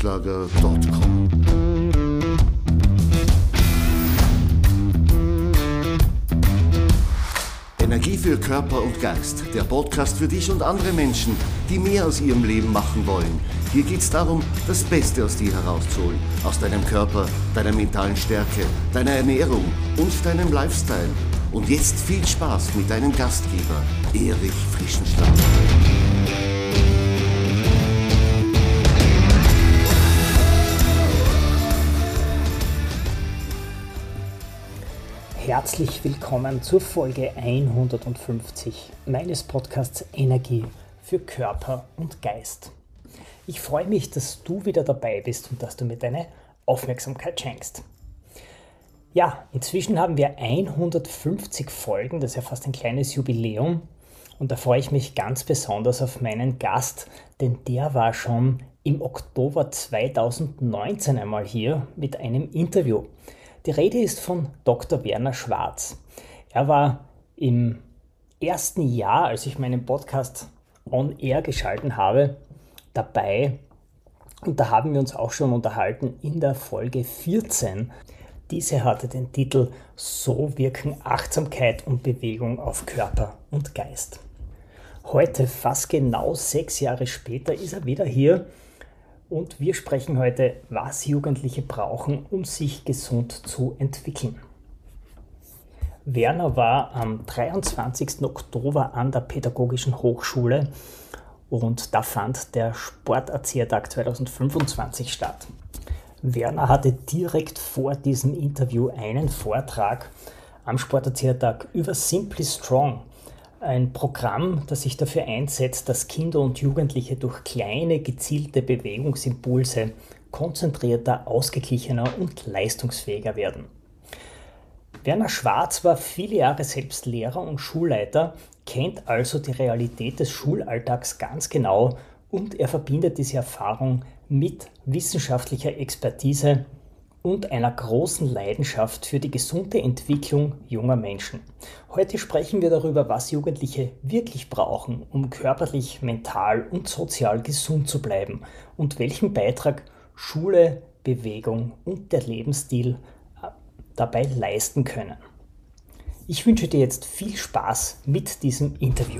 erichfrischenschlager.com. Energie für Körper und Geist. Der Podcast für dich und andere Menschen, die mehr aus ihrem Leben machen wollen. Hier geht es darum, das Beste aus dir herauszuholen. Aus deinem Körper, deiner mentalen Stärke, deiner Ernährung und deinem Lifestyle. Und jetzt viel Spaß mit deinem Gastgeber, Erich Frischenschlager. Herzlich willkommen zur Folge 150 meines Podcasts Energie für Körper und Geist. Ich freue mich, dass du wieder dabei bist und dass du mir deine Aufmerksamkeit schenkst. Ja, inzwischen haben wir 150 Folgen, das ist ja fast ein kleines Jubiläum und da freue ich mich ganz besonders auf meinen Gast, denn der war schon im Oktober 2019 einmal hier mit einem Interview. Die Rede ist von Dr. Werner Schwarz. Er war im ersten Jahr, als ich meinen Podcast on air geschalten habe, dabei. Und da haben wir uns auch schon unterhalten in der Folge 14. Diese hatte den Titel So wirken Achtsamkeit und Bewegung auf Körper und Geist. Heute, fast genau 6 Jahre später, ist er wieder hier. Und wir sprechen heute, was Jugendliche brauchen, um sich gesund zu entwickeln. Werner war am 23. Oktober an der Pädagogischen Hochschule und da fand der Sporterziehertag 2025 statt. Werner hatte direkt vor diesem Interview einen Vortrag am Sporterziehertag über Simply Strong. Ein Programm, das sich dafür einsetzt, dass Kinder und Jugendliche durch kleine, gezielte Bewegungsimpulse konzentrierter, ausgeglichener und leistungsfähiger werden. Werner Schwarz war viele Jahre selbst Lehrer und Schulleiter, kennt also die Realität des Schulalltags ganz genau und er verbindet diese Erfahrung mit wissenschaftlicher Expertise und einer großen Leidenschaft für die gesunde Entwicklung junger Menschen. Heute sprechen wir darüber, was Jugendliche wirklich brauchen, um körperlich, mental und sozial gesund zu bleiben und welchen Beitrag Schule, Bewegung und der Lebensstil dabei leisten können. Ich wünsche dir jetzt viel Spaß mit diesem Interview.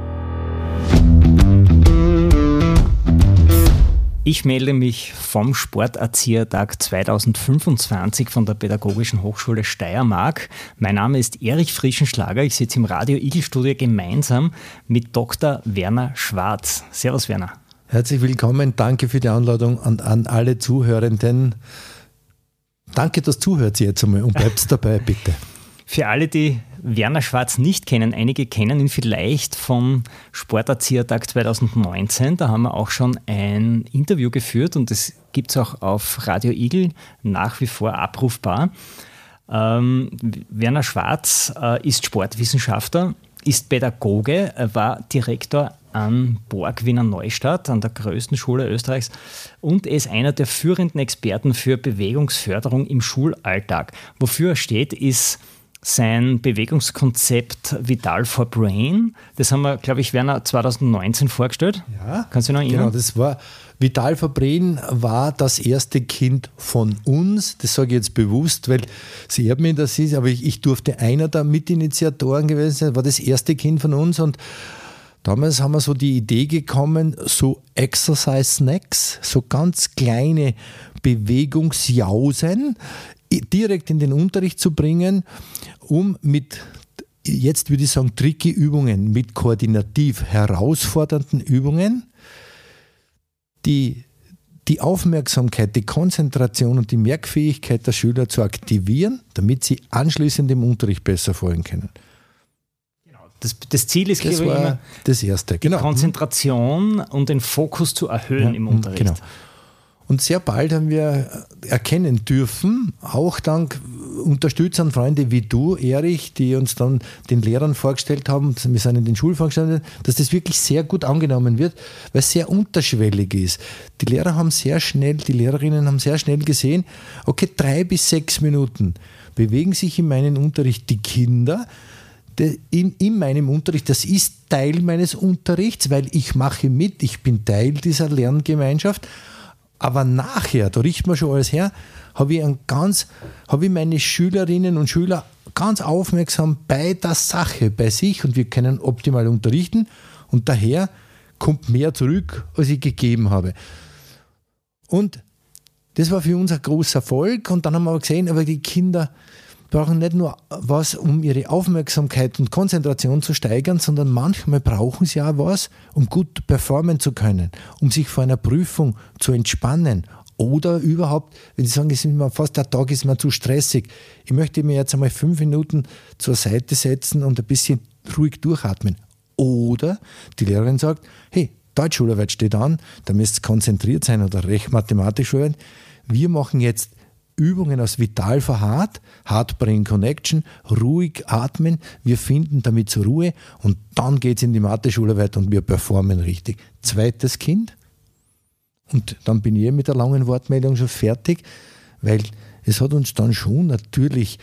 Ich melde mich vom Sporterziehertag 2025 von der Pädagogischen Hochschule Steiermark. Mein Name ist Erich Frischenschlager. Ich sitze im Radio Igel Studio gemeinsam mit Dr. Werner Schwarz. Servus Werner. Herzlich willkommen. Danke für die Einladung und an alle Zuhörenden. Danke, dass zuhört jetzt einmal und bleibst dabei, bitte. Für alle, die Werner Schwarz nicht kennen, einige kennen ihn vielleicht vom Sporterziehertag 2019. Da haben wir auch schon ein Interview geführt und das gibt es auch auf Radio Igel nach wie vor abrufbar. Werner Schwarz ist Sportwissenschaftler, ist Pädagoge, war Direktor an Borg Wiener Neustadt, an der größten Schule Österreichs und er ist einer der führenden Experten für Bewegungsförderung im Schulalltag. Wofür er steht, ist sein Bewegungskonzept Vital for Brain. Das haben wir, glaube ich, Werner 2019 vorgestellt. Ja, kannst du noch erinnern? Genau, das war Vital for Brain war das erste Kind von uns. Das sage ich jetzt bewusst, weil sie ehrt mich, das ist, aber ich durfte einer der Mitinitiatoren gewesen sein, war das erste Kind von uns und damals haben wir so die Idee gekommen, so Exercise Snacks, so ganz kleine Bewegungsjausen direkt in den Unterricht zu bringen, um mit, jetzt würde ich sagen, tricky Übungen, mit koordinativ herausfordernden Übungen, die Aufmerksamkeit, die Konzentration und die Merkfähigkeit der Schüler zu aktivieren, damit sie anschließend im Unterricht besser folgen können. Das Ziel ist, das war immer das Erste. Die Konzentration und den Fokus zu erhöhen im Unterricht. Genau. Und sehr bald haben wir erkennen dürfen, auch dank Unterstützer und Freunde wie du, Erich, die uns dann den Lehrern vorgestellt haben, wir sind in den Schulen vorgestellt, dass das wirklich sehr gut angenommen wird, weil es sehr unterschwellig ist. Die Lehrerinnen haben sehr schnell gesehen, okay, 3 bis 6 Minuten bewegen sich in meinem Unterricht die Kinder, in meinem Unterricht, das ist Teil meines Unterrichts, weil ich mache mit, ich bin Teil dieser Lerngemeinschaft. Aber nachher, da richten wir schon alles her, habe ich meine Schülerinnen und Schüler ganz aufmerksam bei der Sache, bei sich, und wir können optimal unterrichten, und daher kommt mehr zurück, als ich gegeben habe. Und das war für uns ein großer Erfolg, und dann haben wir aber gesehen, aber die Kinder brauchen nicht nur was, um ihre Aufmerksamkeit und Konzentration zu steigern, sondern manchmal brauchen sie auch was, um gut performen zu können, um sich vor einer Prüfung zu entspannen oder überhaupt, wenn sie sagen, der Tag ist mir zu stressig, ich möchte mir jetzt einmal 5 Minuten zur Seite setzen und ein bisschen ruhig durchatmen. Oder die Lehrerin sagt, hey, Deutschschularbeit steht an, da müsst ihr konzentriert sein oder mathematisch arbeiten. Wir machen jetzt Übungen aus Vital for Heart, Heart-Brain Connection, ruhig atmen, wir finden damit zur Ruhe, und dann geht es in die Mathe-Schularbeit und wir performen richtig. Zweites Kind, und dann bin ich mit der langen Wortmeldung schon fertig, weil es hat uns dann schon natürlich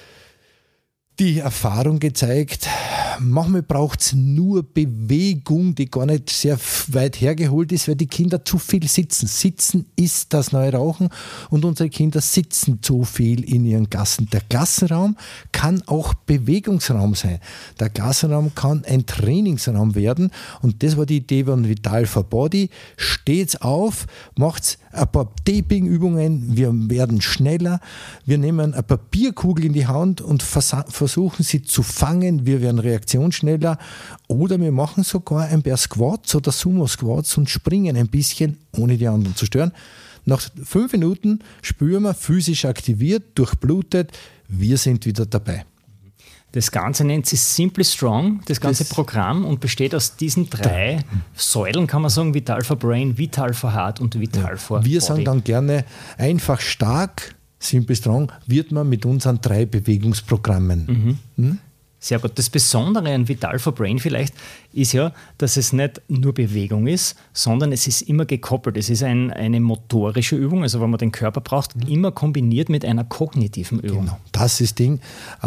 die Erfahrung gezeigt, manchmal braucht es nur Bewegung, die gar nicht sehr weit hergeholt ist, weil die Kinder zu viel sitzen. Sitzen ist das neue Rauchen, und unsere Kinder sitzen zu viel in ihren Klassen. Der Klassenraum kann auch Bewegungsraum sein. Der Klassenraum kann ein Trainingsraum werden, und das war die Idee von Vital for Body. Steht's auf, macht's ein paar Taping-Übungen, wir werden schneller, wir nehmen eine Papierkugel in die Hand und versuchen sie zu fangen, wir werden reaktionsschneller, oder wir machen sogar ein paar Squats oder Sumo-Squats und springen ein bisschen, ohne die anderen zu stören. Nach 5 Minuten spüren wir, physisch aktiviert, durchblutet, wir sind wieder dabei. Das Ganze nennt sich Simply Strong, das ganze Programm, und besteht aus diesen 3 Säulen, kann man sagen: Vital for Brain, Vital for Heart und Vital for Body. Wir sagen dann gerne, einfach stark, Simply Strong wird man mit unseren 3 Bewegungsprogrammen. Sehr gut. Das Besondere an Vital for Brain vielleicht ist ja, dass es nicht nur Bewegung ist, sondern es ist immer gekoppelt. Es ist eine motorische Übung, also wenn man den Körper braucht, immer kombiniert mit einer kognitiven Übung. Genau, das ist das Ding.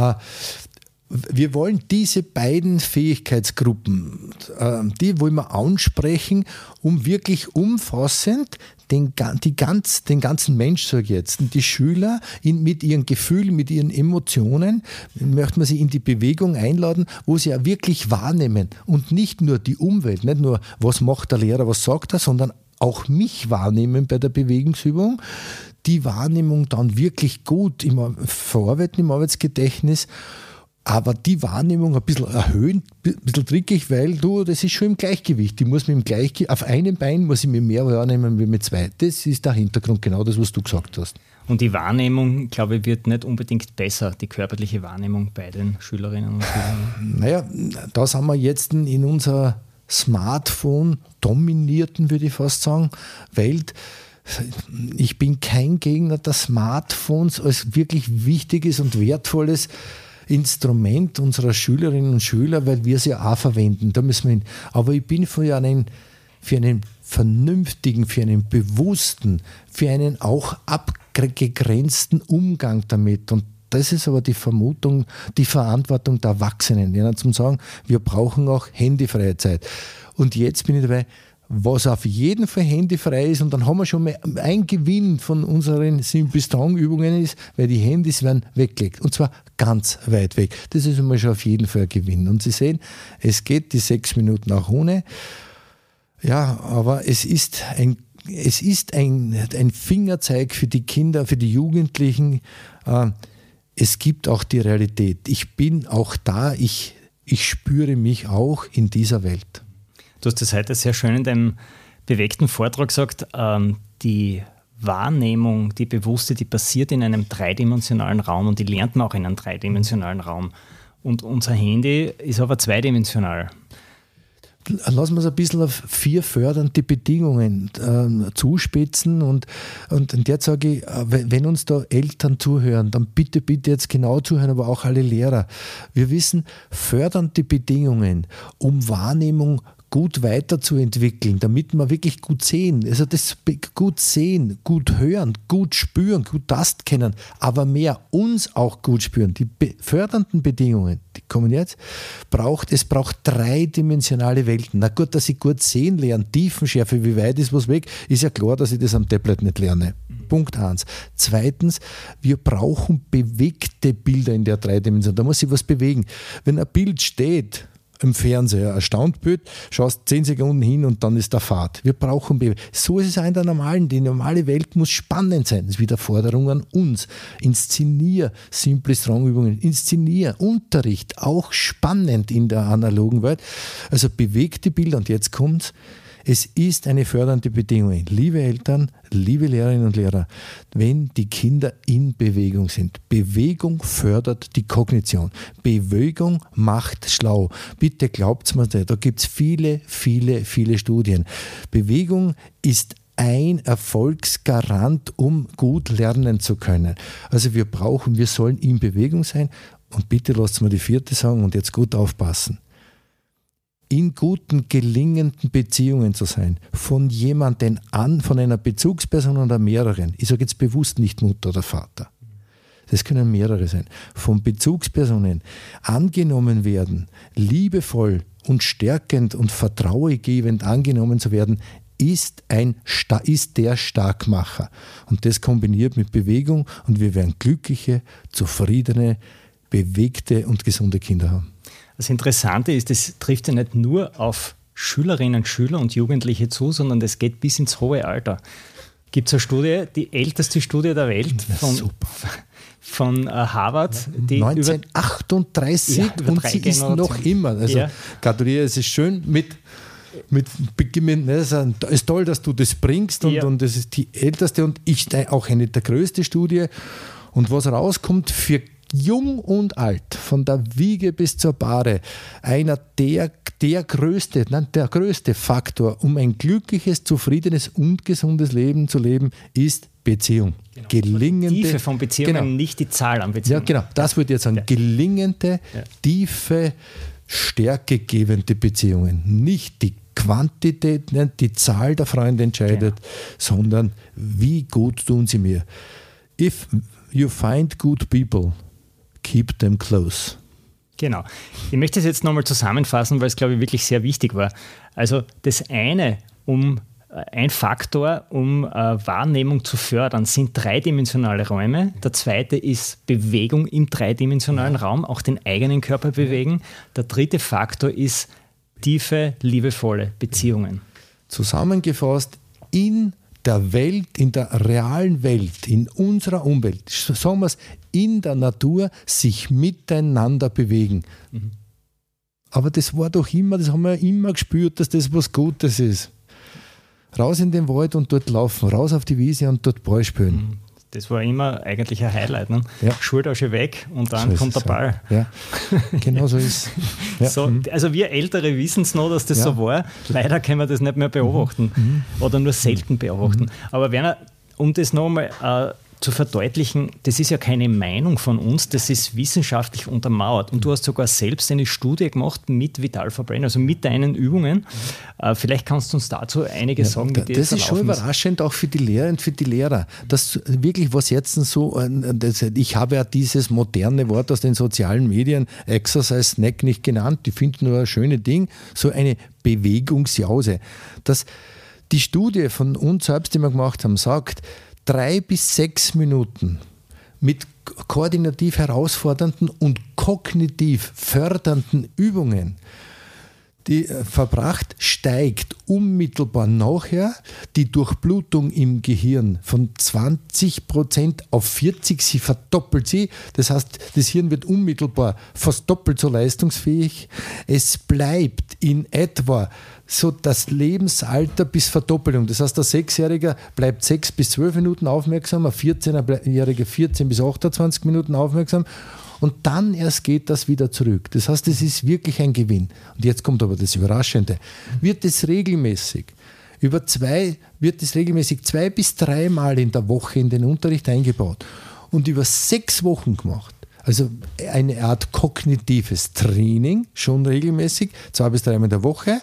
Wir wollen diese beiden Fähigkeitsgruppen, die wollen wir ansprechen, um wirklich umfassend den ganzen Mensch, sage ich jetzt, und die Schüler mit ihren Gefühlen, mit ihren Emotionen, möchten wir sie in die Bewegung einladen, wo sie ja wirklich wahrnehmen, und nicht nur die Umwelt, nicht nur, was macht der Lehrer, was sagt er, sondern auch mich wahrnehmen bei der Bewegungsübung, die Wahrnehmung dann wirklich gut verarbeiten im Arbeitsgedächtnis, aber die Wahrnehmung ein bisschen erhöhen, ein bisschen trickig, weil das ist schon im Gleichgewicht. Ich muss mit dem Gleichgewicht, auf einem Bein muss ich mir mehr wahrnehmen wie mit 2. Das ist der Hintergrund, genau das, was du gesagt hast. Und die Wahrnehmung, glaube ich, wird nicht unbedingt besser, die körperliche Wahrnehmung bei den Schülerinnen und Schülern. Naja, da sind wir jetzt in unserer Smartphone-dominierten, würde ich fast sagen, Welt. Ich bin kein Gegner der Smartphones als wirklich wichtiges und wertvolles Instrument unserer Schülerinnen und Schüler, weil wir sie auch verwenden. Da müssen wir hin. Aber ich bin für einen vernünftigen, für einen bewussten, für einen auch abgegrenzten Umgang damit. Und das ist aber die Vermutung, die Verantwortung der Erwachsenen, denen zum sagen, wir brauchen auch handyfreie Zeit. Und jetzt bin ich dabei, was auf jeden Fall handyfrei ist, und dann haben wir schon mal ein Gewinn von unseren Simply Strong Übungen ist, weil die Handys werden weggelegt, und zwar ganz weit weg. Das ist immer schon auf jeden Fall ein Gewinn. Und Sie sehen, es geht die 6 Minuten auch ohne. Ja, aber es ist ein Fingerzeig für die Kinder, für die Jugendlichen. Es gibt auch die Realität. Ich bin auch da, ich spüre mich auch in dieser Welt. Du hast das heute sehr schön in deinem bewegten Vortrag gesagt, die Wahrnehmung, die bewusste, die passiert in einem dreidimensionalen Raum, und die lernt man auch in einem dreidimensionalen Raum. Und unser Handy ist aber zweidimensional. Lassen wir es ein bisschen auf 4 fördernde Bedingungen zuspitzen, und jetzt sage ich, wenn uns da Eltern zuhören, dann bitte jetzt genau zuhören, aber auch alle Lehrer. Wir wissen, fördernde Bedingungen, um Wahrnehmung gut weiterzuentwickeln, damit wir wirklich gut sehen, also das gut sehen, gut hören, gut spüren, gut tasten können, aber mehr uns auch gut spüren. Die fördernden Bedingungen, die kommen jetzt, es braucht dreidimensionale Welten. Na gut, dass ich gut sehen lerne, Tiefenschärfe, wie weit ist was weg, ist ja klar, dass ich das am Tablet nicht lerne. Punkt 1. Zweitens, wir brauchen bewegte Bilder in der Dreidimension. Da muss sich was bewegen. Wenn ein Bild steht im Fernseher, ein Standbild, schaust 10 Sekunden hin und dann ist der Fahrt. Wir brauchen Bewegung. So ist es auch in der die normale Welt muss spannend sein. Das ist wieder Forderung an uns. Inszenier simple Strong-Übungen, inszenier Unterricht, auch spannend in der analogen Welt. Also bewegte Bilder und jetzt kommt's. Es ist eine fördernde Bedingung. Liebe Eltern, liebe Lehrerinnen und Lehrer, wenn die Kinder in Bewegung sind. Bewegung fördert die Kognition. Bewegung macht schlau. Bitte glaubt's mir, da gibt es viele, viele, viele Studien. Bewegung ist ein Erfolgsgarant, um gut lernen zu können. Also wir sollen in Bewegung sein. Und bitte lasst mir die 4. sagen und jetzt gut aufpassen. In guten, gelingenden Beziehungen zu sein, von jemandem von einer Bezugsperson oder mehreren, ich sage jetzt bewusst nicht Mutter oder Vater, das können mehrere sein, von Bezugspersonen angenommen werden, liebevoll und stärkend und vertrauegebend angenommen zu werden, ist der Starkmacher. Und das kombiniert mit Bewegung und wir werden glückliche, zufriedene, bewegte und gesunde Kinder haben. Das Interessante ist, das trifft ja nicht nur auf Schülerinnen, Schüler und Jugendliche zu, sondern das geht bis ins hohe Alter. Gibt es eine Studie, die älteste Studie der Welt von Harvard. Die 1938 und sie ist noch immer. Also gratuliere, es ist schön mit es ist toll, dass du das bringst und das ist die älteste und auch eine der größte Studie. Und was rauskommt für Jung und alt, von der Wiege bis zur Bahre, der größte Faktor, um ein glückliches, zufriedenes und gesundes Leben zu leben, ist Beziehung. Genau. Gelingende, die Tiefe von Beziehungen, nicht die Zahl an Beziehungen. Ja, genau, das würde ich jetzt sagen. Gelingende, tiefe, stärkegebende Beziehungen. Nicht die Quantität, nicht die Zahl der Freunde entscheidet, sondern wie gut tun sie mir. If you find good people, keep them close. Genau. Ich möchte es jetzt nochmal zusammenfassen, weil es, glaube ich, wirklich sehr wichtig war. Also das eine, ein Faktor, um Wahrnehmung zu fördern, sind dreidimensionale Räume. Der zweite ist Bewegung im dreidimensionalen Raum, auch den eigenen Körper bewegen. Der dritte Faktor ist tiefe, liebevolle Beziehungen. Zusammengefasst, in der Welt, in der realen Welt, in unserer Umwelt, sagen wir es, in der Natur sich miteinander bewegen. Mhm. Aber das war doch immer, das haben wir immer gespürt, dass das was Gutes ist. Raus in den Wald und dort laufen, raus auf die Wiese und dort Ball spielen. Das war immer eigentlich ein Highlight. Ne? Ja. Schultasche weg und dann so kommt der Ball. Ja, genau so ist es. Ja. So, also wir Ältere wissen es noch, dass das so war. Leider können wir das nicht mehr beobachten oder nur selten beobachten. Aber Werner, um das nochmal zu verdeutlichen, das ist ja keine Meinung von uns, das ist wissenschaftlich untermauert. Und du hast sogar selbst eine Studie gemacht mit Vital for Brain, also mit deinen Übungen. Vielleicht kannst du uns dazu einiges sagen, wie das ist schon überraschend, auch für die Lehrer und für die Lehrer. Das wirklich, was jetzt so, ich habe ja dieses moderne Wort aus den sozialen Medien, Exercise Snack, nicht genannt, die finden nur ein schönes Ding, so eine Bewegungsjause. Die Studie von uns selbst, die wir gemacht haben, sagt, 3 bis 6 Minuten mit koordinativ herausfordernden und kognitiv fördernden Übungen, die verbracht, steigt unmittelbar nachher die Durchblutung im Gehirn von 20% auf 40%, sie verdoppelt sie. Das heißt, das Hirn wird unmittelbar fast doppelt so leistungsfähig. Es bleibt in etwa so das Lebensalter bis Verdoppelung. Das heißt, der 6-Jährige bleibt 6 bis 12 Minuten aufmerksam, ein 14-Jähriger 14 bis 28 Minuten aufmerksam und dann erst geht das wieder zurück. Das heißt, es ist wirklich ein Gewinn. Und jetzt kommt aber das Überraschende. Wird es regelmäßig 2 bis 3 Mal in der Woche in den Unterricht eingebaut und über 6 Wochen gemacht, also eine Art kognitives Training, schon regelmäßig, 2 bis 3 Mal in der Woche,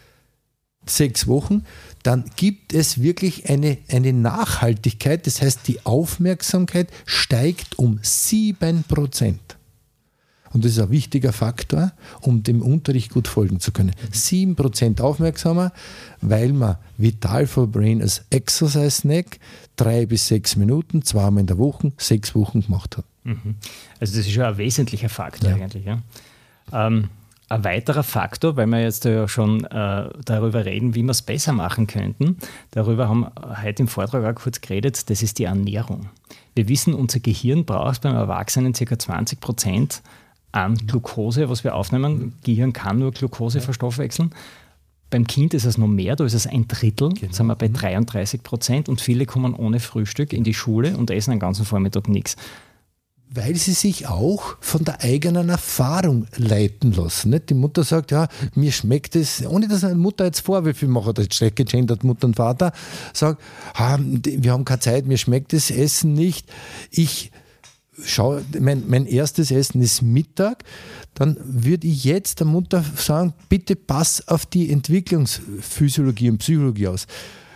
6 Wochen, dann gibt es wirklich eine Nachhaltigkeit, das heißt, die Aufmerksamkeit steigt um 7%. und das ist ein wichtiger Faktor, um dem Unterricht gut folgen zu können. 7% aufmerksamer, weil man Vital for Brain als Exercise-Snack 3 bis 6 Minuten, 2-mal in der Woche, 6 Wochen gemacht hat. Also das ist ja ein wesentlicher Faktor eigentlich. Ja. Ein weiterer Faktor, weil wir jetzt ja schon darüber reden, wie wir es besser machen könnten, darüber haben wir heute im Vortrag auch kurz geredet, das ist die Ernährung. Wir wissen, unser Gehirn braucht beim Erwachsenen ca. 20% an Glucose, was wir aufnehmen. Gehirn kann nur Glucose verstoffwechseln. Beim Kind ist es noch mehr, da ist es 1/3, da sind wir bei 33% und viele kommen ohne Frühstück in die Schule und essen den ganzen Vormittag nichts. Weil sie sich auch von der eigenen Erfahrung leiten lassen. Nicht? Die Mutter sagt, ja, mir schmeckt es, ohne dass eine Mutter jetzt Vorwürfe macht, jetzt schlecht gegendert Mutter und Vater, sagt, wir haben keine Zeit, mir schmeckt das Essen nicht. Ich schaue, mein erstes Essen ist Mittag, dann würde ich jetzt der Mutter sagen, bitte pass auf die Entwicklungsphysiologie und Psychologie aus.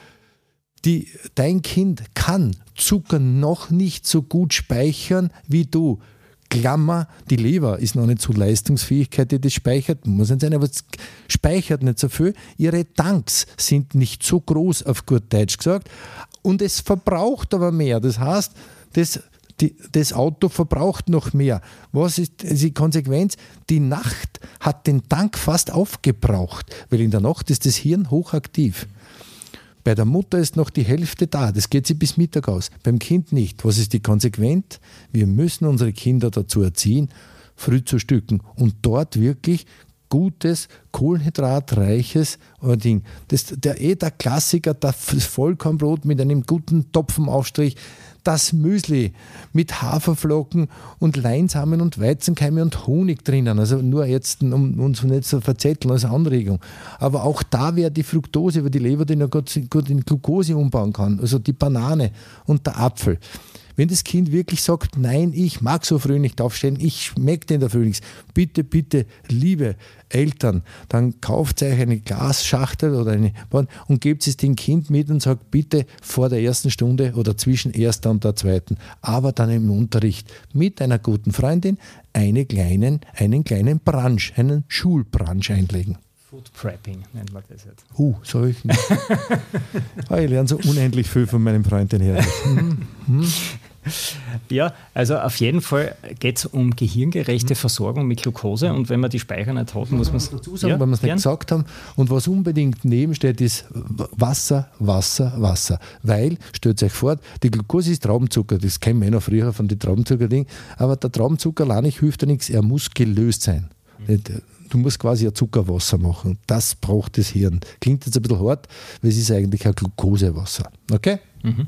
Dein Kind kann Zucker noch nicht so gut speichern wie du. Klammer, die Leber ist noch nicht so Leistungsfähigkeit, die das speichert, muss nicht sein, aber es speichert nicht so viel. Ihre Tanks sind nicht so groß, auf gut Deutsch gesagt, und es verbraucht aber mehr. Das heißt, das Auto verbraucht noch mehr. Was ist die Konsequenz? Die Nacht hat den Tank fast aufgebraucht, weil in der Nacht ist das Hirn hochaktiv. Bei der Mutter ist noch die Hälfte da, das geht sie bis Mittag aus, beim Kind nicht. Was ist die Konsequenz? Wir müssen unsere Kinder dazu erziehen, früh zu stücken und dort wirklich gutes, kohlenhydratreiches Ding. Der Klassiker, das Vollkornbrot mit einem guten Topfenaufstrich, das Müsli mit Haferflocken und Leinsamen und Weizenkeime und Honig drinnen. Also nur jetzt, um uns nicht zu verzetteln als Anregung. Aber auch da wäre die Fructose über die Leber, die noch gut in Glucose umbauen kann. Also die Banane und der Apfel. Wenn das Kind wirklich sagt, nein, ich mag so früh nicht aufstehen, ich schmecke in der Früh nichts, bitte, bitte, liebe Eltern, dann kauft euch eine Glasschachtel oder und gebt es dem Kind mit und sagt, bitte vor der ersten Stunde oder zwischen erster und der zweiten, aber dann im Unterricht mit einer guten Freundin einen kleinen Brunch, einen Schulbrunch einlegen. Food Prepping nennt man das jetzt. Soll ich nicht. Ich lerne so unendlich viel von meinem Freund, den Herrn. Ja, also auf jeden Fall geht es um gehirngerechte Versorgung mit Glucose und wenn man die Speicher nicht hat, muss man es dazu sagen, weil wir es nicht gesagt haben. Und was unbedingt nebensteht, ist Wasser, Wasser, Wasser. Weil, stellt euch vor, die Glucose ist Traubenzucker, das kennen wir noch früher von den Traubenzucker-Ding, aber der Traubenzucker allein hilft ja nichts, er muss gelöst sein. Du musst quasi ein Zuckerwasser machen. Das braucht das Hirn. Klingt jetzt ein bisschen hart, weil es ist eigentlich ein Glukosewasser. Okay? Mhm.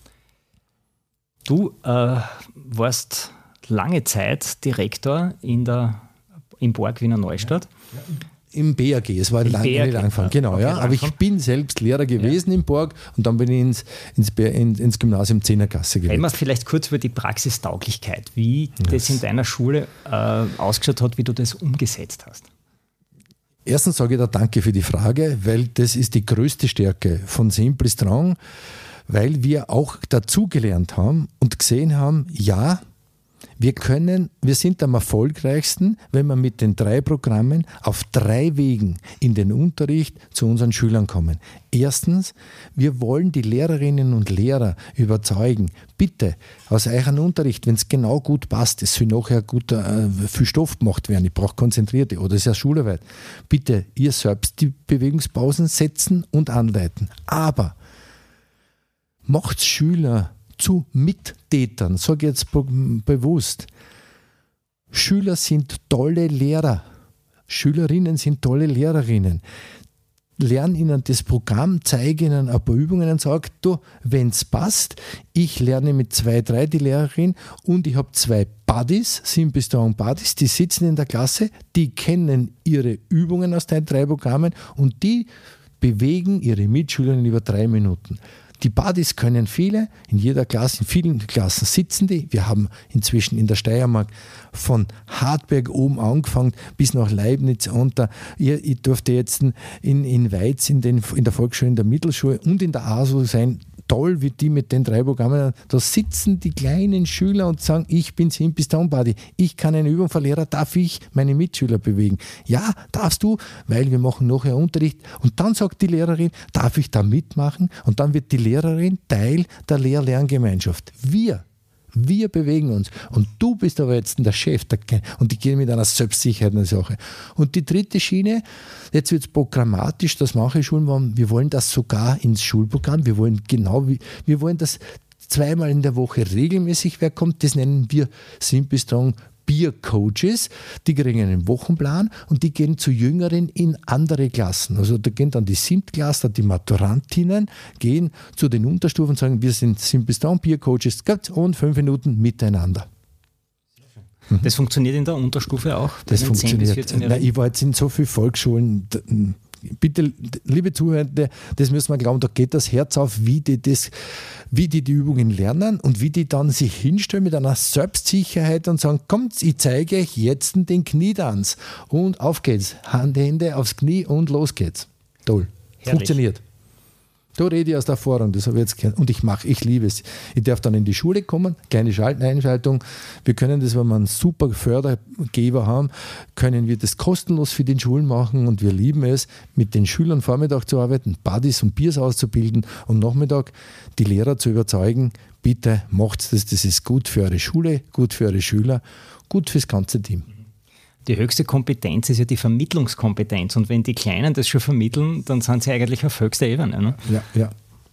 Du warst lange Zeit Direktor im Borg Wiener Neustadt. Im BAG, es war lange angefangen, genau. Okay, ja. Aber ich bin selbst Lehrer gewesen im Borg und dann bin ich ins Gymnasium 10er Klasse gewesen. Reden wir vielleicht kurz über die Praxistauglichkeit, wie das in deiner Schule ausgeschaut hat, wie du das umgesetzt hast. Erstens sage ich da danke für die Frage, weil das ist die größte Stärke von Simple Strong, weil wir auch dazugelernt haben und gesehen haben, ja, wir sind am erfolgreichsten, wenn wir mit den 3 Programmen auf 3 Wegen in den Unterricht zu unseren Schülern kommen. Erstens, wir wollen die Lehrerinnen und Lehrer überzeugen, bitte aus eurem Unterricht, wenn es genau gut passt, es soll nachher viel Stoff gemacht werden, ich brauche konzentrierte oder es ist ja Schularbeit, bitte ihr selbst die Bewegungspausen setzen und anleiten. Aber macht Schüler zu Mittätern, sage ich jetzt bewusst. Schüler sind tolle Lehrer, Schülerinnen sind tolle Lehrerinnen. Lerne ihnen das Programm, zeige ihnen ein paar Übungen und sage, du, wenn es passt, ich lerne mit 2, 3 die Lehrerin und ich habe 2 Buddies, Simple Strong Buddies, die sitzen in der Klasse, die kennen ihre Übungen aus den 3 Programmen und die bewegen ihre Mitschülerinnen über 3 Minuten. Die Buddies können viele, in jeder Klasse, in vielen Klassen sitzen die. Wir haben inzwischen in der Steiermark von Hartberg oben angefangen bis nach Leibniz runter. Ich durfte jetzt in Weiz in der Volksschule, in der Mittelschule und in der ASO sein. toll, wie die mit den 3 Programmen, da sitzen die kleinen Schüler und sagen, ich bin Simply Strong Buddy, ich kann eine Übung von Lehrer, darf ich meine Mitschüler bewegen? Ja, darfst du, weil wir machen nachher Unterricht und dann sagt die Lehrerin, darf ich da mitmachen? Und dann wird die Lehrerin Teil der Lehr-Lerngemeinschaft. Wir bewegen uns. Und du bist aber jetzt der Chef. Und die gehen mit einer Selbstsicherheit in die Sache. Und die dritte Schiene, jetzt wird es programmatisch, das manche Schulen machen, wir wollen das sogar ins Schulprogramm, wir wollen das 2-mal in der Woche regelmäßig, wer kommt, das nennen wir Simply Strong Peer Coaches, die kriegen einen Wochenplan und die gehen zu Jüngeren in andere Klassen. Also da gehen dann die Siebtklässler, die Maturantinnen, gehen zu den Unterstufen und sagen, wir sind Simply Strong Peer Coaches und 5 Minuten miteinander. Das funktioniert in der Unterstufe auch? Das funktioniert. Nein, ich war jetzt in so vielen Volksschulen. Bitte, liebe Zuhörende, das müssen wir glauben, da geht das Herz auf, wie die Übungen lernen und wie die dann sich hinstellen mit einer Selbstsicherheit und sagen, kommt, ich zeige euch jetzt den Knietanz und auf geht's, Hände aufs Knie und los geht's. Toll, herrlich. Funktioniert. Da rede ich aus der Erfahrung, das habe ich jetzt gehört. Und ich liebe es. Ich darf dann in die Schule kommen, kleine Einschaltung. Wir können das, wenn wir einen super Fördergeber haben, können wir das kostenlos für den Schulen machen und wir lieben es, mit den Schülern Vormittag zu arbeiten, Buddies und Peers auszubilden und Nachmittag die Lehrer zu überzeugen, bitte macht das ist gut für eure Schule, gut für eure Schüler, gut fürs ganze Team. Die höchste Kompetenz ist ja die Vermittlungskompetenz. Und wenn die Kleinen das schon vermitteln, dann sind sie eigentlich auf höchster Ebene. Ne? Ja.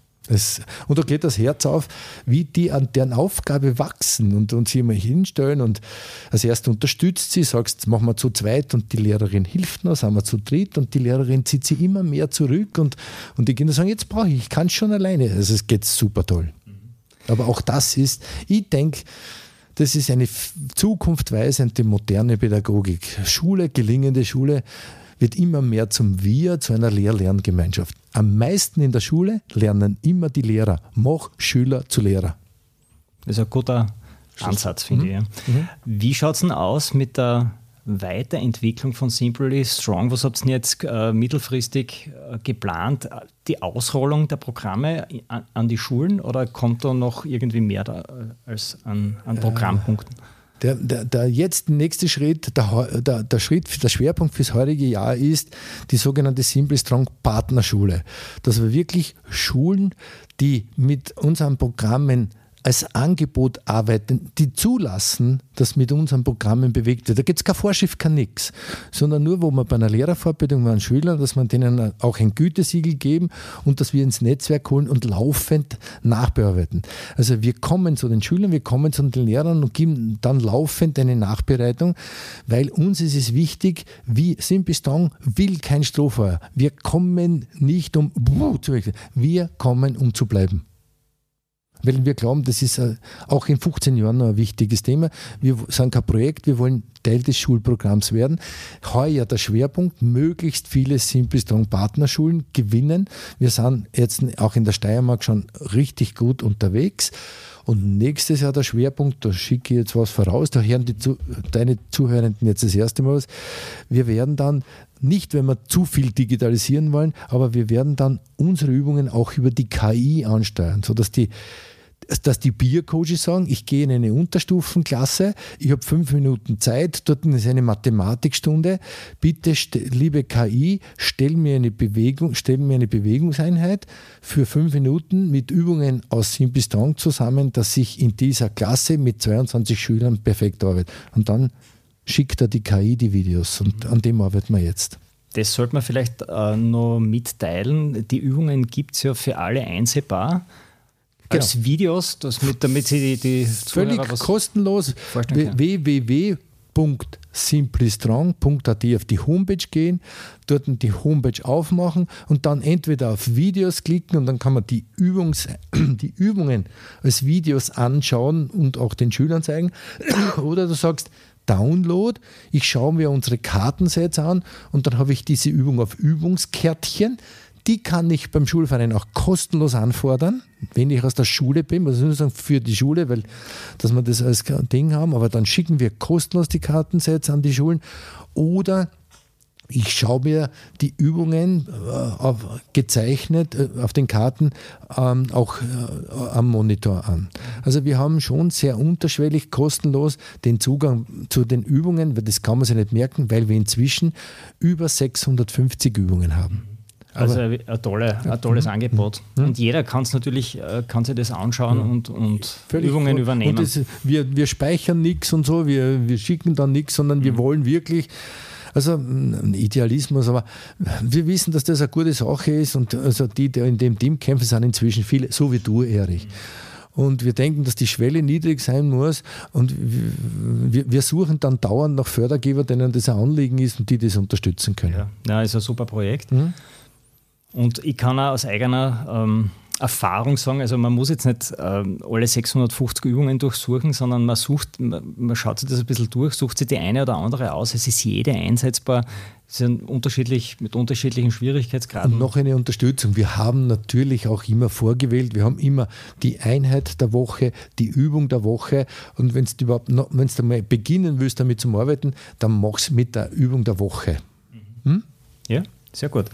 Und da geht das Herz auf, wie die an deren Aufgabe wachsen und sie immer hinstellen. Und als erstes unterstützt sie, sagst, machen wir zu zweit und die Lehrerin hilft noch, sind wir zu dritt und die Lehrerin zieht sie immer mehr zurück. Und die Kinder sagen, jetzt brauche ich kann es schon alleine. Also es geht super toll. Aber auch das ist, ich denke, das ist eine zukunftsweisende moderne Pädagogik. Gelingende Schule wird immer mehr zum Wir, zu einer Lehr-Lerngemeinschaft. Am meisten in der Schule lernen immer die Lehrer. Mach Schüler zu Lehrer. Das ist ein guter Ansatz, finde ich. Ja. Wie schaut es denn aus mit der Weiterentwicklung von Simply Strong? Was habt ihr jetzt mittelfristig geplant? Die Ausrollung der Programme an die Schulen oder kommt da noch irgendwie mehr als an Programmpunkten? Der jetzt nächste Schritt, der Schwerpunkt fürs heutige Jahr ist die sogenannte Simply Strong Partnerschule. Dass wir wirklich Schulen, die mit unseren Programmen als Angebot arbeiten, die zulassen, dass mit unseren Programmen bewegt wird. Da gibt es keine Vorschrift, kein nix, sondern nur, wo wir bei einer Lehrerfortbildung bei einem Schüler, dass wir denen auch ein Gütesiegel geben und dass wir ins Netzwerk holen und laufend nachbearbeiten. Also wir kommen zu den Schülern, wir kommen zu den Lehrern und geben dann laufend eine Nachbereitung, weil uns ist es wichtig, wie Simply Strong will kein Strohfeuer. Wir kommen nicht wir kommen, um zu bleiben. Weil wir glauben, das ist auch in 15 Jahren noch ein wichtiges Thema. Wir sind kein Projekt, wir wollen Teil des Schulprogramms werden. Heuer der Schwerpunkt, möglichst viele Simply Strong Partnerschulen gewinnen. Wir sind jetzt auch in der Steiermark schon richtig gut unterwegs. Und nächstes Jahr der Schwerpunkt, da schicke ich jetzt was voraus, da hören deine Zuhörenden jetzt das erste Mal was. Wir werden dann nicht, wenn wir zu viel digitalisieren wollen, aber wir werden dann unsere Übungen auch über die KI ansteuern, sodass die Peer-Coaches sagen, ich gehe in eine Unterstufenklasse, ich habe 5 Minuten Zeit, dort ist eine Mathematikstunde, bitte, liebe KI, stell mir eine Bewegungseinheit für 5 Minuten mit Übungen aus Simply Strong zusammen, dass ich in dieser Klasse mit 22 Schülern perfekt arbeite. Und dann schickt er die KI die Videos und an dem arbeiten wir jetzt. Das sollte man vielleicht noch mitteilen. Die Übungen gibt es ja für alle einsehbar. Als Videos, damit sie die Zuhörer völlig kostenlos www.simplystrong.at auf die Homepage gehen, dort die Homepage aufmachen und dann entweder auf Videos klicken und dann kann man die Übungen als Videos anschauen und auch den Schülern zeigen. Oder du sagst, Download, ich schaue mir unsere Kartensets an und dann habe ich diese Übung auf Übungskärtchen. Die kann ich beim Schulverein auch kostenlos anfordern, wenn ich aus der Schule bin, also nur sagen für die Schule, weil dass wir das als Ding haben, aber dann schicken wir kostenlos die Kartensets an die Schulen oder Ich schaue mir die Übungen gezeichnet auf den Karten auch am Monitor an. Also wir haben schon sehr unterschwellig, kostenlos den Zugang zu den Übungen, weil das kann man sich nicht merken, weil wir inzwischen über 650 Übungen haben. Also ein tolles Angebot. Und jeder kann sich das anschauen und Übungen cool. übernehmen. Und wir speichern nichts und so, wir schicken dann nichts, sondern wir wollen wirklich, also ein Idealismus, aber wir wissen, dass das eine gute Sache ist und also die in dem Team kämpfen, sind inzwischen viele, so wie du, Erich. Und wir denken, dass die Schwelle niedrig sein muss und wir suchen dann dauernd nach Fördergeber, denen das ein Anliegen ist und die das unterstützen können. Ja, ist ein super Projekt. Und ich kann auch aus eigener Erfahrung sagen, also man muss jetzt nicht alle 650 Übungen durchsuchen, sondern man schaut sich das ein bisschen durch, sucht sich die eine oder andere aus. Es ist jede einsetzbar, sind mit unterschiedlichen Schwierigkeitsgraden. Und noch eine Unterstützung. Wir haben natürlich auch immer vorgewählt, wir haben immer die Einheit der Woche, die Übung der Woche und wenn du mal beginnen willst, damit zu arbeiten, dann mach's mit der Übung der Woche. Ja, sehr gut.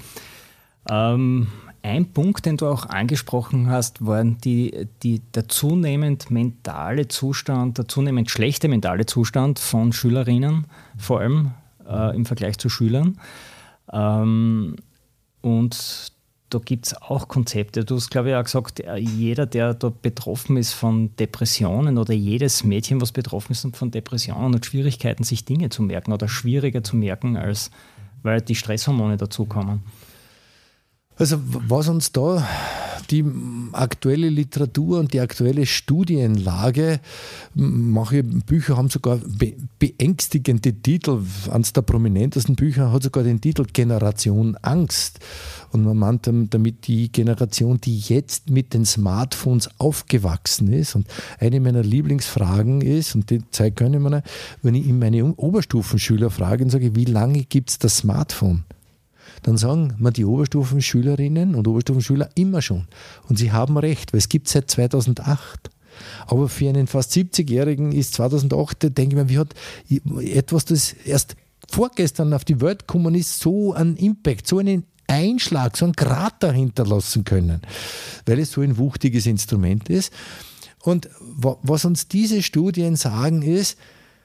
Ein Punkt, den du auch angesprochen hast, war der zunehmend schlechte mentale Zustand von Schülerinnen, vor allem im Vergleich zu Schülern. Und da gibt es auch Konzepte. Du hast, glaube ich, auch gesagt, jeder, der da betroffen ist von Depressionen oder jedes Mädchen, was betroffen ist von Depressionen, hat Schwierigkeiten, sich Dinge zu merken oder schwieriger zu merken, weil die Stresshormone dazukommen. Also was uns da die aktuelle Literatur und die aktuelle Studienlage, manche Bücher haben sogar beängstigende Titel, eines der prominentesten Bücher hat sogar den Titel Generation Angst. Und man meint damit die Generation, die jetzt mit den Smartphones aufgewachsen ist. Und eine meiner Lieblingsfragen ist, und die zeige ich Ihnen, wenn ich meine Oberstufenschüler frage und sage, wie lange gibt es das Smartphone? Dann sagen mir die Oberstufenschülerinnen und Oberstufenschüler immer schon. Und sie haben recht, weil es gibt es seit 2008. Aber für einen fast 70-Jährigen ist 2008, denke ich mir, wie hat etwas, das erst vorgestern auf die Welt gekommen ist, so einen Impact, so einen Einschlag, so einen Krater hinterlassen können, weil es so ein wuchtiges Instrument ist. Und was uns diese Studien sagen ist,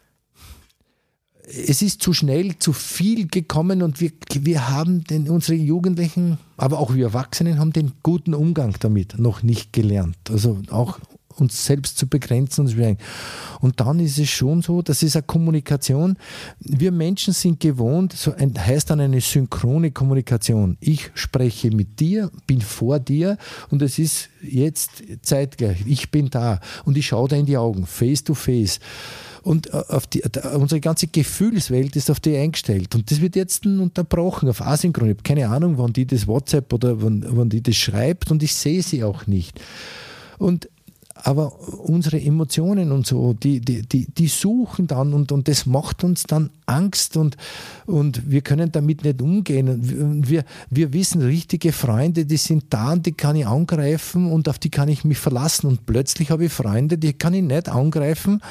es ist zu schnell, zu viel gekommen und wir haben unsere Jugendlichen, aber auch wir Erwachsenen haben den guten Umgang damit noch nicht gelernt. Also auch uns selbst zu begrenzen. Und dann ist es schon so, das ist eine Kommunikation. Wir Menschen sind gewohnt, heißt dann eine synchrone Kommunikation. Ich spreche mit dir, bin vor dir und es ist jetzt zeitgleich. Ich bin da und ich schaue dir in die Augen, face to face. Und unsere ganze Gefühlswelt ist auf die eingestellt. Und das wird jetzt unterbrochen auf asynchron. Ich habe keine Ahnung, wann die das WhatsApp oder wann die das schreibt und ich sehe sie auch nicht. Aber unsere Emotionen und so, die suchen dann und das macht uns dann Angst und wir können damit nicht umgehen. Und wir wissen, richtige Freunde, die sind da und die kann ich angreifen und auf die kann ich mich verlassen. Und plötzlich habe ich Freunde, die kann ich nicht angreifen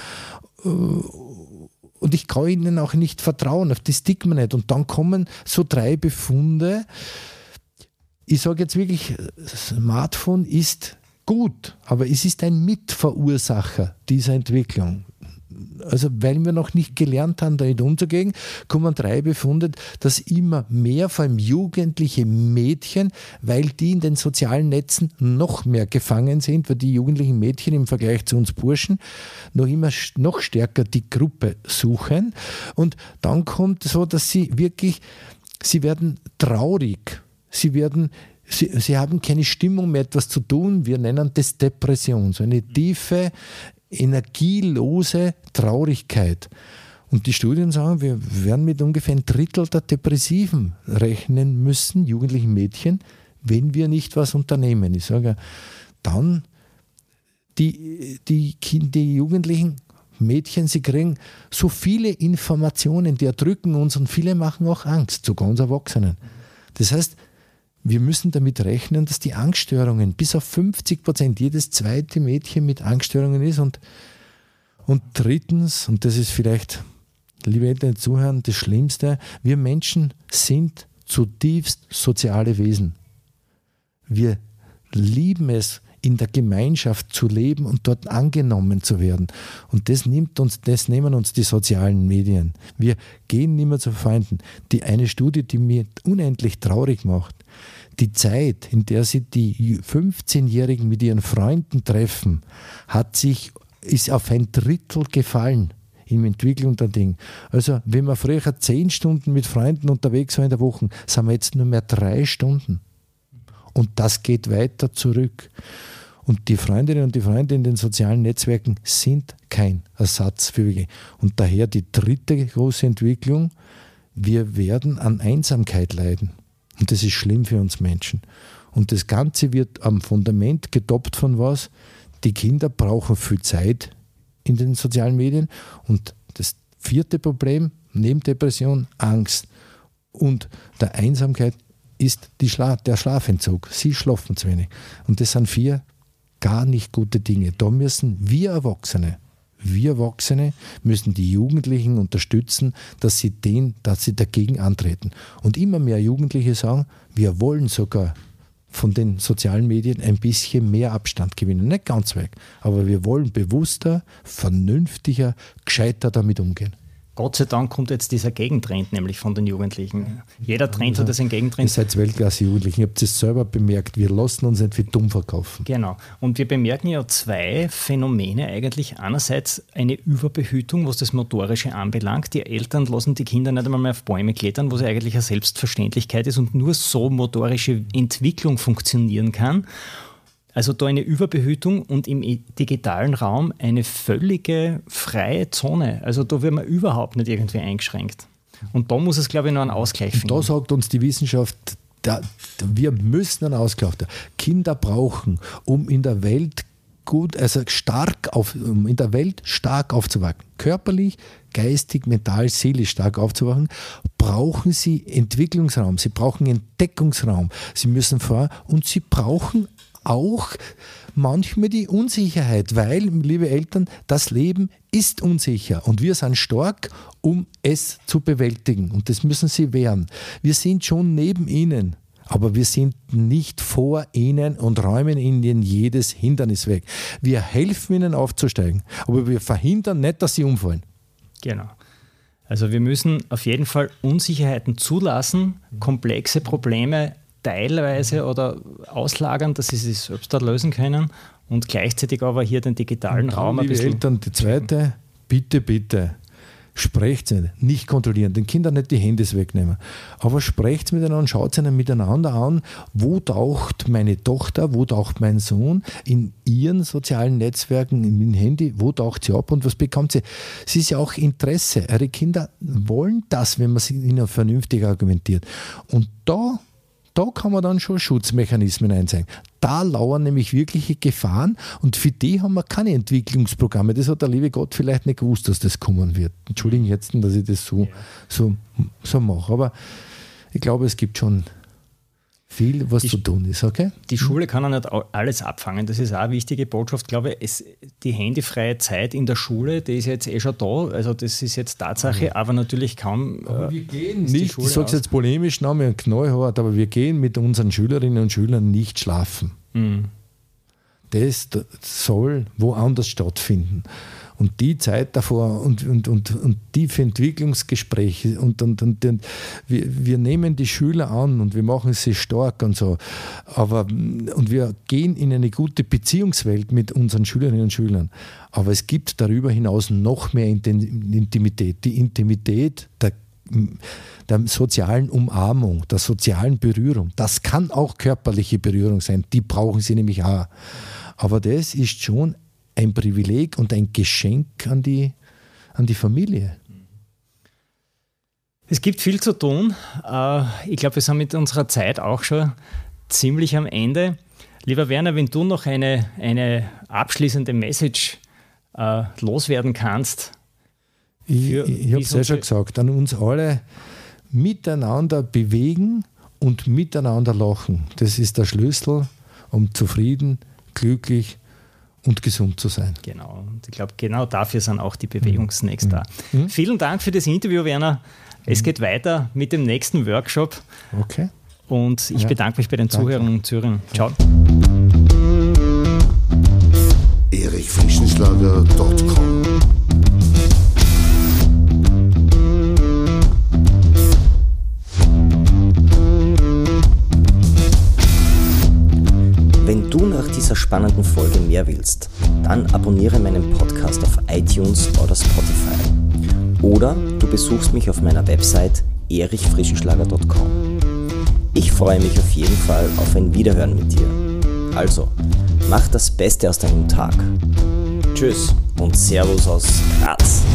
und ich kann ihnen auch nicht vertrauen, auf das tickt man nicht. Und dann kommen so 3 Befunde. Ich sage jetzt wirklich, Smartphone ist gut, aber es ist ein Mitverursacher dieser Entwicklung. Also weil wir noch nicht gelernt haben, damit umzugehen, kommen 3 Befunde, dass immer mehr, vor allem jugendliche Mädchen, weil die in den sozialen Netzen noch mehr gefangen sind, weil die jugendlichen Mädchen im Vergleich zu uns Burschen noch stärker die Gruppe suchen. Und dann kommt so, dass sie werden traurig, Sie haben keine Stimmung mehr, etwas zu tun. Wir nennen das Depression, so eine tiefe, energielose Traurigkeit. Und die Studien sagen, wir werden mit ungefähr 1/3 der Depressiven rechnen müssen, jugendlichen Mädchen, wenn wir nicht was unternehmen. Ich sage, dann die jugendlichen Mädchen, sie kriegen so viele Informationen, die erdrücken uns und viele machen auch Angst, sogar uns Erwachsenen. Das heißt, wir müssen damit rechnen, dass die Angststörungen bis auf 50%, jedes zweite Mädchen mit Angststörungen ist. Und drittens, und das ist vielleicht liebe Eltern, die zuhören, das Schlimmste, wir Menschen sind zutiefst soziale Wesen. Wir lieben es, in der Gemeinschaft zu leben und dort angenommen zu werden. Und das nehmen uns die sozialen Medien. Wir gehen nicht mehr zu Freunden. Eine Studie, die mir unendlich traurig macht, die Zeit, in der sich die 15-Jährigen mit ihren Freunden treffen, ist auf ein Drittel gefallen in der Entwicklung der Dinge. Also wenn wir früher 10 Stunden mit Freunden unterwegs waren in der Woche, sind wir jetzt nur mehr 3 Stunden. Und das geht weiter zurück. Und die Freundinnen und die Freunde in den sozialen Netzwerken sind kein Ersatz für WG. Und daher die dritte große Entwicklung, wir werden an Einsamkeit leiden. Und das ist schlimm für uns Menschen. Und das Ganze wird am Fundament getoppt von was? Die Kinder brauchen viel Zeit in den sozialen Medien. Und das vierte Problem, neben Depression, Angst und der Einsamkeit, ist der Schlafentzug. Sie schlafen zu wenig. Und das sind 4 gar nicht gute Dinge. Da müssen wir Erwachsene müssen die Jugendlichen unterstützen, dass sie dagegen antreten. Und immer mehr Jugendliche sagen, wir wollen sogar von den sozialen Medien ein bisschen mehr Abstand gewinnen. Nicht ganz weg, aber wir wollen bewusster, vernünftiger, gescheiter damit umgehen. Gott sei Dank kommt jetzt dieser Gegentrend, nämlich von den Jugendlichen. Jeder Trend hat einen Gegentrend. Ihr seid Weltklasse-Jugendlichen, ihr habt es selber bemerkt, wir lassen uns nicht wie dumm verkaufen. Genau. Und wir bemerken ja 2 Phänomene eigentlich. Einerseits eine Überbehütung, was das Motorische anbelangt. Die Eltern lassen die Kinder nicht einmal mehr auf Bäume klettern, was ja eigentlich eine Selbstverständlichkeit ist und nur so motorische Entwicklung funktionieren kann. Also da eine Überbehütung und im digitalen Raum eine völlige freie Zone. Also da wird man überhaupt nicht irgendwie eingeschränkt. Und da muss es, glaube ich, noch einen Ausgleich finden. Da sagt uns die Wissenschaft, wir müssen einen Ausgleich. Kinder brauchen, um in der Welt stark aufzuwachsen, körperlich, geistig, mental, seelisch stark aufzuwachsen, brauchen sie Entwicklungsraum, sie brauchen Entdeckungsraum, sie müssen und sie brauchen auch manchmal die Unsicherheit, weil, liebe Eltern, das Leben ist unsicher und wir sind stark, um es zu bewältigen und das müssen sie wehren. Wir sind schon neben ihnen, aber wir sind nicht vor ihnen und räumen ihnen jedes Hindernis weg. Wir helfen ihnen aufzusteigen, aber wir verhindern nicht, dass sie umfallen. Genau. Also wir müssen auf jeden Fall Unsicherheiten zulassen, komplexe Probleme teilweise oder auslagern, dass sie sich selbst da lösen können und gleichzeitig aber hier den digitalen Raum ein bisschen... Eltern, die zweite, bitte, sprecht nicht kontrollieren, den Kindern nicht die Handys wegnehmen, aber sprecht miteinander, schaut ihnen miteinander an, wo taucht meine Tochter, wo taucht mein Sohn in ihren sozialen Netzwerken, im Handy, wo taucht sie ab und was bekommt sie? Es ist ja auch Interesse, eure Kinder wollen das, wenn man sie ihnen vernünftig argumentiert. Und da kann man dann schon Schutzmechanismen einzeigen. Da lauern nämlich wirkliche Gefahren und für die haben wir keine Entwicklungsprogramme. Das hat der liebe Gott vielleicht nicht gewusst, dass das kommen wird. Entschuldigen jetzt, dass ich das so mache. Aber ich glaube, es gibt schon viel, was zu tun ist. Okay? Die Schule kann ja nicht alles abfangen. Das ist auch eine wichtige Botschaft, glaube ich. Die handyfreie Zeit in der Schule, die ist jetzt schon da. Also das ist jetzt Tatsache, aber natürlich kaum. Aber wir gehen nicht, ich sage es jetzt polemisch, knallhart, aber wir gehen mit unseren Schülerinnen und Schülern nicht schlafen. Mhm. Das soll woanders stattfinden. Und die Zeit davor und tiefe Entwicklungsgespräche und wir nehmen die Schüler an und wir machen sie stark und so. Und wir gehen in eine gute Beziehungswelt mit unseren Schülerinnen und Schülern. Aber es gibt darüber hinaus noch mehr Intimität. Die Intimität der sozialen Umarmung, der sozialen Berührung. Das kann auch körperliche Berührung sein. Die brauchen sie nämlich auch. Aber das ist schon ein Privileg und ein Geschenk an die Familie. Es gibt viel zu tun. Ich glaube, wir sind mit unserer Zeit auch schon ziemlich am Ende. Lieber Werner, wenn du noch eine abschließende Message loswerden kannst. Ich habe es ja schon gesagt, an uns alle miteinander bewegen und miteinander lachen. Das ist der Schlüssel, um zufrieden, glücklich und gesund zu sein. Genau. Und ich glaube, genau dafür sind auch die Bewegungssnacks da. Vielen Dank für das Interview, Werner. Es geht weiter mit dem nächsten Workshop. Okay. Und ich bedanke mich bei den Zuhörern und Zuhörern. Ciao. erichfrischenschlager.com Wenn du nach dieser spannenden Folge mehr willst, dann abonniere meinen Podcast auf iTunes oder Spotify. Oder du besuchst mich auf meiner Website erichfrischenschlager.com. Ich freue mich auf jeden Fall auf ein Wiederhören mit dir. Also, mach das Beste aus deinem Tag. Tschüss und Servus aus Graz.